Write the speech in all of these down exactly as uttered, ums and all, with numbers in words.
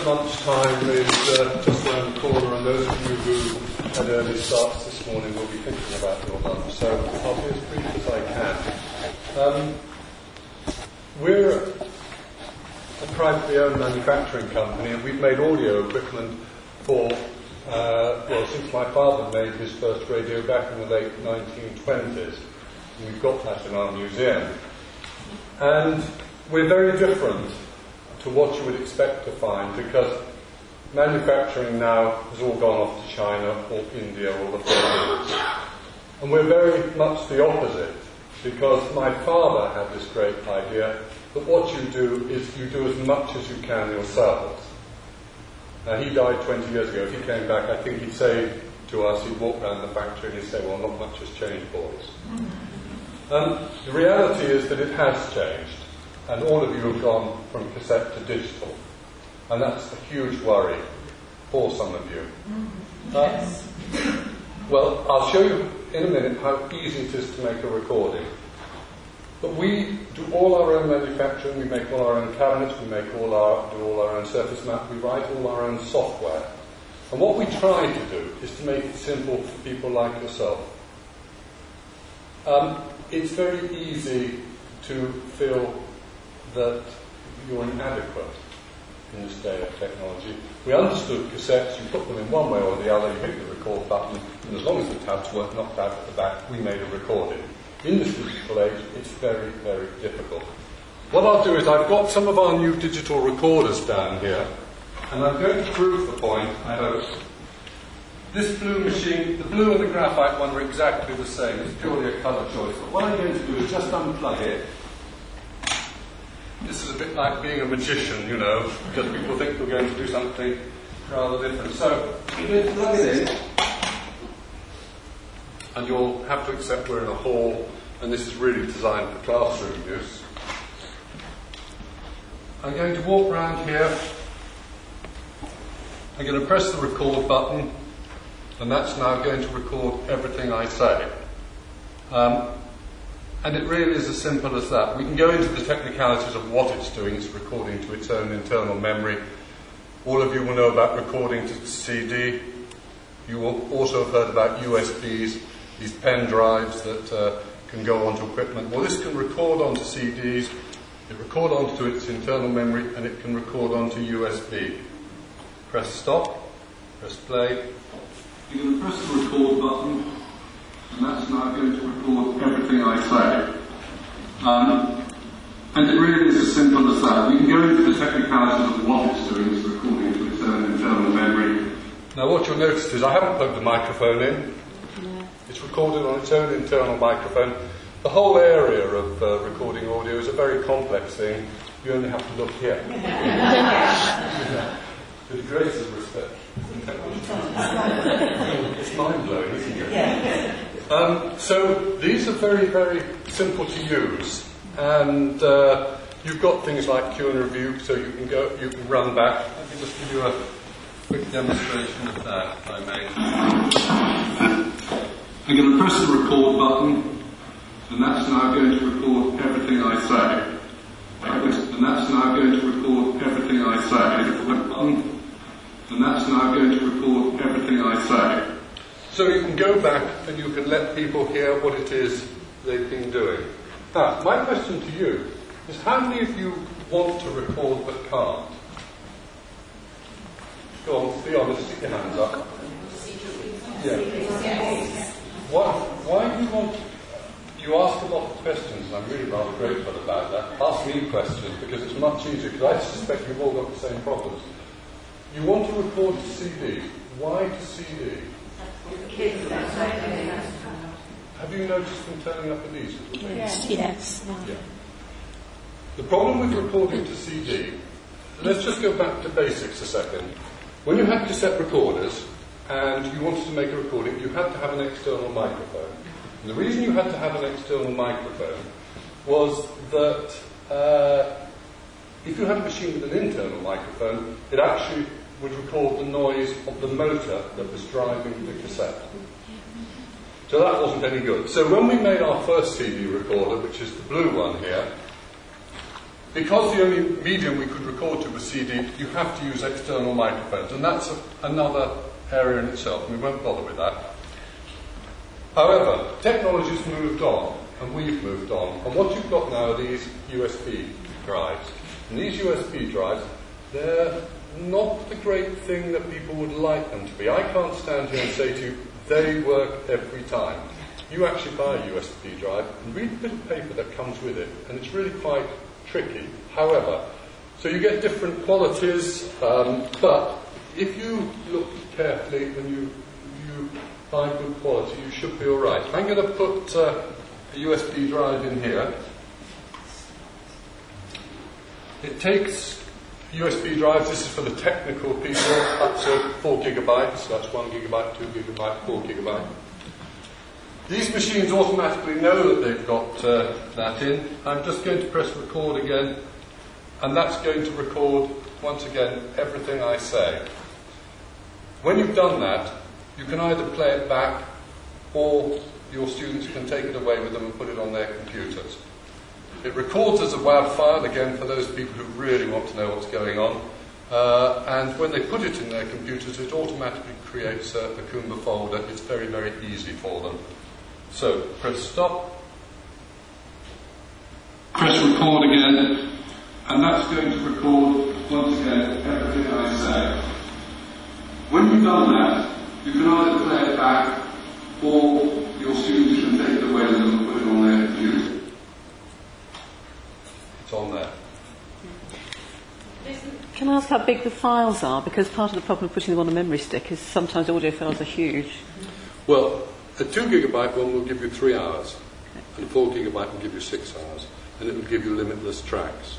lunchtime is uh, just around the corner, and those of you who had early starts this morning will be thinking about your lunch, so I'll be as brief as I can. Um, we're a privately owned manufacturing company, and we've made audio equipment for, uh, well, since my father made his first radio back in the late nineteen twenties. And we've got that in our museum. And we're very different to what you would expect to find, because manufacturing now has all gone off to China or India or the Philippines. And we're very much the opposite, because my father had this great idea that what you do is you do as much as you can yourselves. Now, he died twenty years ago. If he came back, I think he'd say to us, he'd walk around the factory and he'd say, well, not much has changed, boys. Um, the reality is that it has changed, and all of you have gone from cassette to digital, and that's a huge worry for some of you. Yes. Uh, well, I'll show you in a minute how easy it is to make a recording. But we do all our own manufacturing, we make all our own cabinets, we make all our, do all our own surface map, we write all our own software. And what we try to do is to make it simple for people like yourself. Um, it's very easy to feel that you're inadequate in this day of technology. We understood cassettes, you put them in one way or the other, you hit the record button, and as long as the tabs weren't knocked out at the back, we made a recording. In this digital age, it's very, very difficult. What I'll do is I've got some of our new digital recorders down here, and I'm going to prove the point, I hope. This blue machine, the blue and the graphite one are exactly the same. It's purely a colour choice. But what I'm going to do is just unplug it. This is a bit like being a magician, you know, because people think we're going to do something rather different. So, I'm going to plug it in, and you'll have to accept we're in a hall, and this is really designed for classroom use. I'm going to walk around here. I'm going to press the record button, and that's now going to record everything I say. Um, and it really is as simple as that. We can go into the technicalities of what it's doing. It's recording to its own internal memory. All of you will know about recording to C D. You will also have heard about U S Bs, these pen drives that uh, can go onto equipment. Well, this can record onto C Ds, it record onto its internal memory, and it can record onto U S B. Press stop, press play. You're going to press the record button, and that's now going to record everything I say. Um, and it really is as simple as that. We can go into the technicalities of what it's doing. It's recording to its own internal memory. Now, what you'll notice is I haven't plugged the microphone in. No. It's recorded on its own internal microphone. The whole area of uh, recording audio is a very complex thing. You only have to look here. With the greatest respect. It's mind-blowing, isn't it? Yeah. Um, so these are very, very simple to use, and uh, you've got things like Q and review, so you can go, you can run back. Let me just give you a quick demonstration of that, if I may. I'm going to press the record button, and that's now going to record everything I say. And that's now going to record everything I say. And that's now going to record everything I say. So you can go back and you can let people hear what it is they've been doing. Now, my question to you is, how many of you want to record but can't? Go on, be honest, stick your hands up. Yeah. Why, why do you want... You ask a lot of questions, and I'm really rather grateful about that. Ask me questions, because it's much easier, because I suspect you've all got the same problems. You want to record to C D. Why to C D? Have you noticed them turning up at these? Yes. Yes. Yeah. The problem with recording to C D, let's just go back to basics a second. When you had cassette recorders and you wanted to make a recording, you had to have an external microphone. And the reason you had to have an external microphone was that uh, if you had a machine with an internal microphone, it actually would record the noise of the motor that was driving the cassette. So that wasn't any good. So when we made our first C D recorder, which is the blue one here, because the only medium we could record to was C D, you have to use external microphones, and that's a, another area in itself, and we won't bother with that. However, technology's moved on, and we've moved on, and what you've got now are these U S B drives. And these U S B drives, they're not the great thing that people would like them to be. I can't stand here and say to you, they work every time. You actually buy a U S B drive and read the bit of paper that comes with it, and it's really quite tricky. However, so you get different qualities, um, but if you look carefully and you, you buy good quality, you should be all right. I'm going to put uh, a U S B drive in here. It takes U S B drives, this is for the technical people, up to four gigabytes, so that's one gigabyte, two gigabyte, four gigabyte. These machines automatically know that they've got uh, that in. I'm just going to press record again, and that's going to record, once again, everything I say. When you've done that, you can either play it back, or your students can take it away with them and put it on their computers. It records as a WAV file, again, for those people who really want to know what's going on. Uh, and when they put it in their computers, it automatically creates a, a Kumba folder. It's very, very easy for them. So, press stop. Press record again. And that's going to record, once again, everything I say. When you've done that, you can either play it back, or your students can take it away with them and put it on their computer. It's on there. Can I ask how big the files are? Because part of the problem of putting them on a memory stick is sometimes audio files are huge. Well, a two gigabyte one will give you three hours, okay. And a four gigabyte will give you six hours, and it will give you limitless tracks.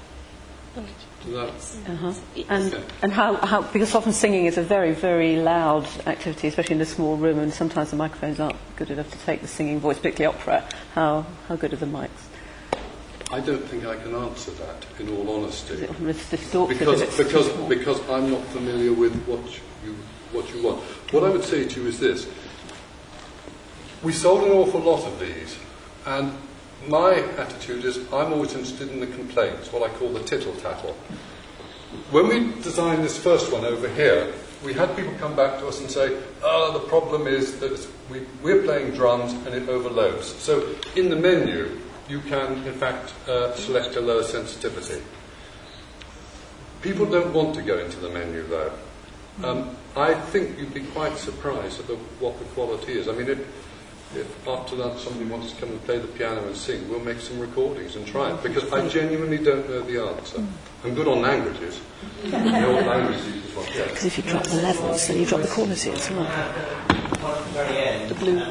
Uh-huh. And, okay. and how, how, because often singing is a very, very loud activity, especially in a small room, and sometimes the microphones aren't good enough to take the singing voice, particularly opera. How, how good are the mics? I don't think I can answer that, in all honesty. Is it distorted? Because, because, because I'm not familiar with what you, what you want. What I would say to you is this. We sold an awful lot of these, and my attitude is I'm always interested in the complaints, what I call the tittle-tattle. When we designed this first one over here, we had people come back to us and say, oh, the problem is that we, we're playing drums and it overloads. So in the menu, you can, in fact, uh, select a lower sensitivity. People don't want to go into the menu, though. Um, I think you'd be quite surprised at the, what the quality is. I mean, it, if after that somebody wants to come and play the piano and sing, we'll make some recordings and try it, because I genuinely don't know the answer. I'm good on languages. You know what languages as well. Yes. Because if you drop the levels, then you drop the quality as well. The blue.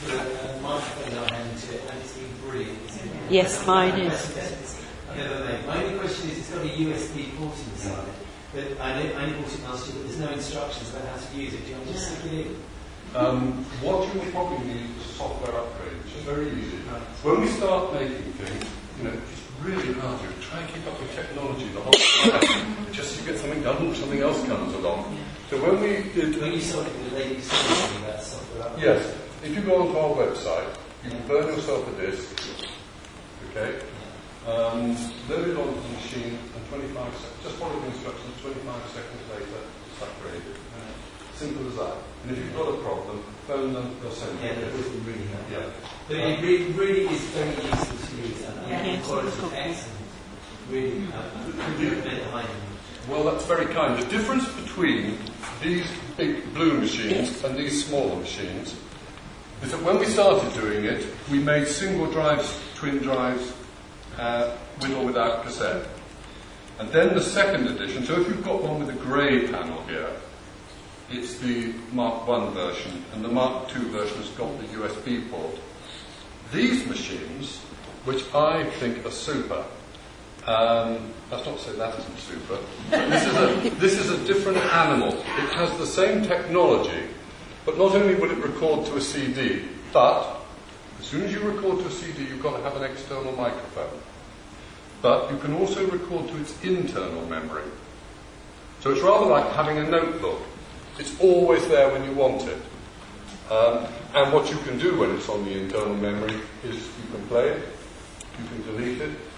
Yes, mine is. My only question is, it's got a U S B port inside, but I know, I know what it must do, but there's no instructions about how to use it. Do you want to just stick it in? Um, what you will probably need is a software upgrade, which is very easy. When we start making things, you know, it's really hard to try and keep up with technology the whole time. Just you get something done, something else comes along. So when we did... When you saw it in the lady something about software upgrade. Yes. If you go onto our website, you can burn yourself a disk, okay, um, load it onto the machine, and twenty-five seconds, just follow the instructions, twenty-five seconds later, it's upgraded. Simple as that. And if you've got a problem, phone them, they'll send yeah, you. Yeah, that would really help. Yeah. But it really, really is very useful to use. And yeah, the yeah, quality is excellent. Really, uh, well, that's very kind. The difference between these big blue machines and these smaller machines is that when we started doing it, we made single drives, twin drives, uh, with or without cassette. And then the second edition, so if you've got one with a grey panel here, it's the Mark one version, and the Mark two version has got the U S B port. These machines, which I think are super, um, that's not to say that isn't super, this is, a, this is a different animal. It has the same technology, but not only will it record to a C D, but as soon as you record to a C D, you've got to have an external microphone. But you can also record to its internal memory. So it's rather like having a notebook. It's always there when you want it. Um, and what you can do when it's on the internal memory is you can play it, you can delete it,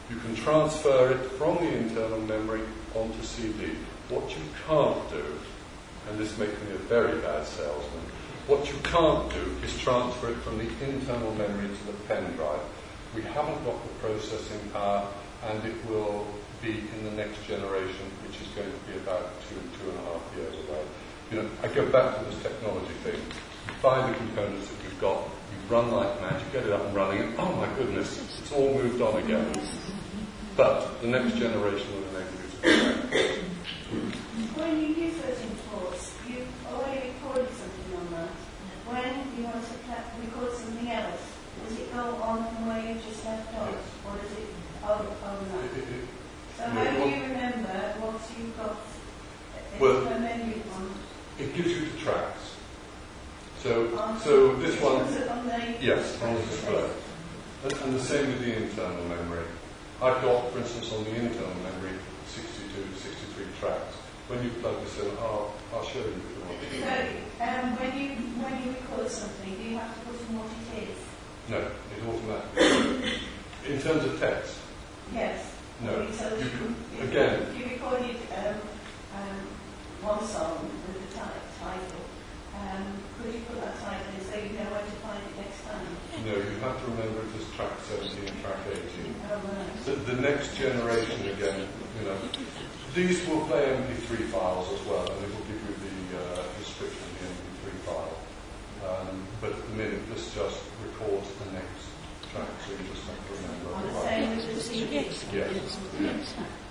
You can transfer it from the internal memory onto C D. What you can't do, and this makes me a very bad salesman, what you can't do is transfer it from the internal memory to the pen drive. We haven't got the processing power, and it will be in the next generation, which is going to be about two, two and a half years away. You know, I go back to this technology thing. You buy the components that you've got, you run like mad, you get it up and running, and oh my goodness, it's all moved on again. But the next generation will enable you to do that. When you use those imports, you already recorded something on that. When you want to pla- record something else, does it go on from where you just left off? Yes. Or does it over, over It- it- it- So no, how do well- you remember what you've got Well, a menu on? It gives you the tracks. So, on so this one, was it on the yes, on the display. And, and the same with the internal memory. I've got, for instance, on the internal memory, sixty-two, sixty-three tracks. When you plug this in, I'll, I'll show you if you want. So, um, when you when you record something, do you have to put in what it is? No, it automatically. In terms of text, Yes. no. Okay, so You if can, if again, If you recorded um, um, one song with the ti- title, um, could you put that title in so you know where to find it next time? no, you have to remember it as track seventeen and track eighteen. Oh, right. The, the next generation again, you know, these will play M P three files as well, and it will give you the uh, description of the M P three file. Um, but at the minute, this just records the next track, so you just have to remember. On the right. same with the C D. Yes. Yes. Yes.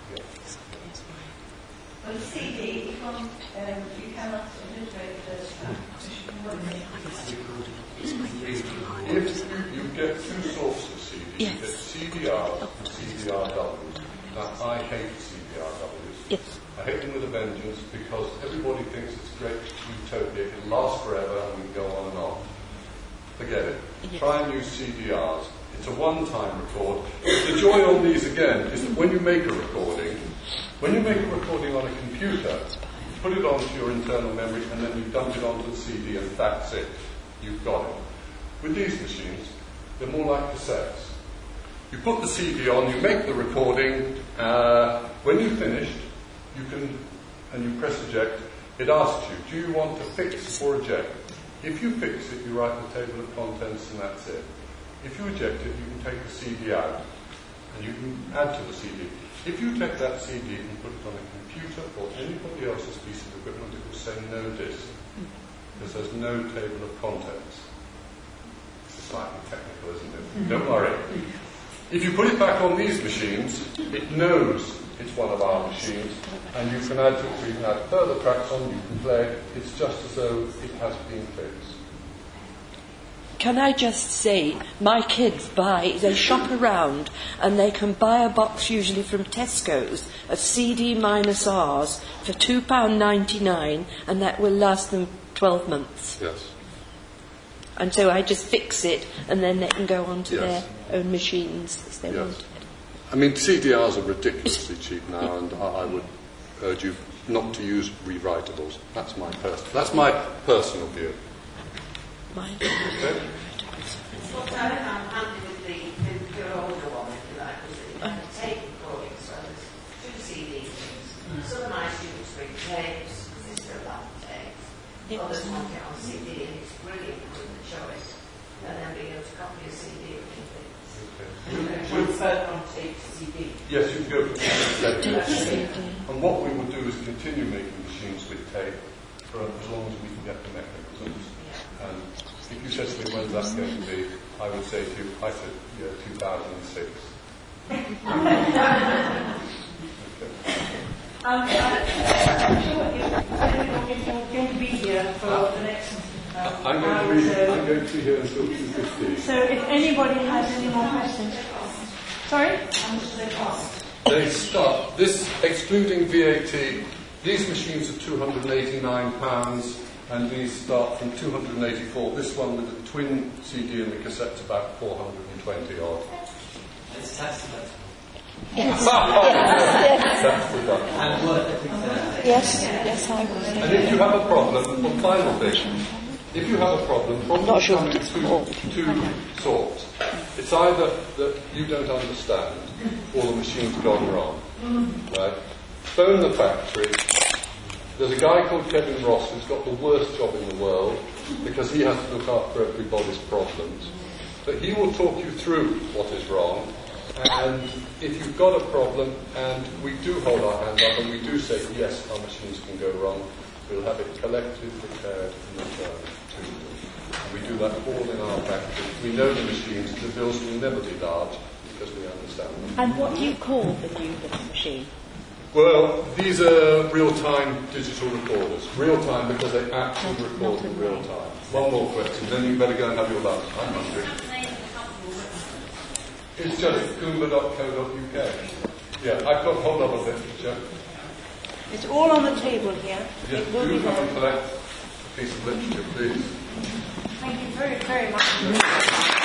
But the C D, you can't, um, you cannot obliterate those tracks. If you get two sorts of C Ds, you get C D Rs and C D R Ws. Now, I hate C D R Ws. Yes. I hate them with a vengeance because everybody thinks it's a great utopia. It lasts forever and we can go on and on. Forget it. Yes. Try and use C D Rs. It's a one-time record. The joy on these, again, is that when you make a recording, when you make a recording on a computer, you put it onto your internal memory and then you dump it onto the C D and that's it. You've got it. With these machines, they're more like cassettes. You put the C D on, you make the recording, uh, when you've finished, you can, and you press eject, it asks you, do you want to fix or eject? If you fix it, you write the table of contents and that's it. If you eject it, you can take the C D out and you can add to the C D. If you take that C D and put it on a computer or anybody else's piece of equipment, it will say no disk because there's no table of contents. It's slightly technical, isn't it? Don't worry. If you put it back on these machines, it knows it's one of our machines, and you can add to it, so you can add further tracks on, you can play it. It's just as though it has been fixed. Can I just say, my kids buy, they shop around and they can buy a box usually from Tesco's of C D minus R's for two pounds ninety-nine and that will last them twelve months. Yes. And so I just fix it and then they can go on to Yes. their own machines as they Yes. want. I mean, C D Rs are ridiculously cheap now, and I, I would urge you not to use rewritables. That's my pers- That's my personal view. Mine. Okay? What I found handy with the, with your older one, if you like, was that you had a tape recording, so there's two C Ds. Some of my students bring tapes, because they still have tapes. Others want it on C D, and it's brilliant with the choice. And then being able to copy a C D or anything. Transfer from tape to C D. Yes, you can go for tape. And what we will do is continue making machines with tape for as long as we can get the mechanisms. And if you said to me, when's that going to be, I would say to you, I said, yeah, two thousand six. Okay. Um, I'm sure if you're going to be here for the next um, I'm hour going or to be, so. I'm going to be here until two fifteen. So if anybody has any more questions. Sorry? How much do they cost? They start, this excluding V A T, these machines are two hundred eighty-nine pounds and these start from two hundred eighty-four. This one with the twin C D and the cassette's about four hundred twenty odd. It's taxable. Yes. That's the one. And worth every cent. Yes, yes, I will. And if you have a problem, one final thing, if you have a problem, problems Not sure come what in it's two, called. two sorts. It's either that you don't understand or the machine's gone wrong. Right? Phone the factory. There's a guy called Kevin Ross who's got the worst job in the world because he has to look after everybody's problems. But he will talk you through what is wrong. And if you've got a problem, and we do hold our hand up and we do say, yes, our machines can go wrong, we'll have it collected, repaired, and returned to you. And we do that all in our factory. We know the machines, the bills will never be large because we understand them. And what do you call the new little machine? Well, these are real-time digital recorders. Real-time because they actually record in real time. One more question, then you better go and have your lunch. I'm hungry. It's just goomba dot co dot U K. Yeah, I've got hold of a literature. It's all on the table here. Yes, It will do be come there. and collect a piece of literature, please. Thank you very, very much.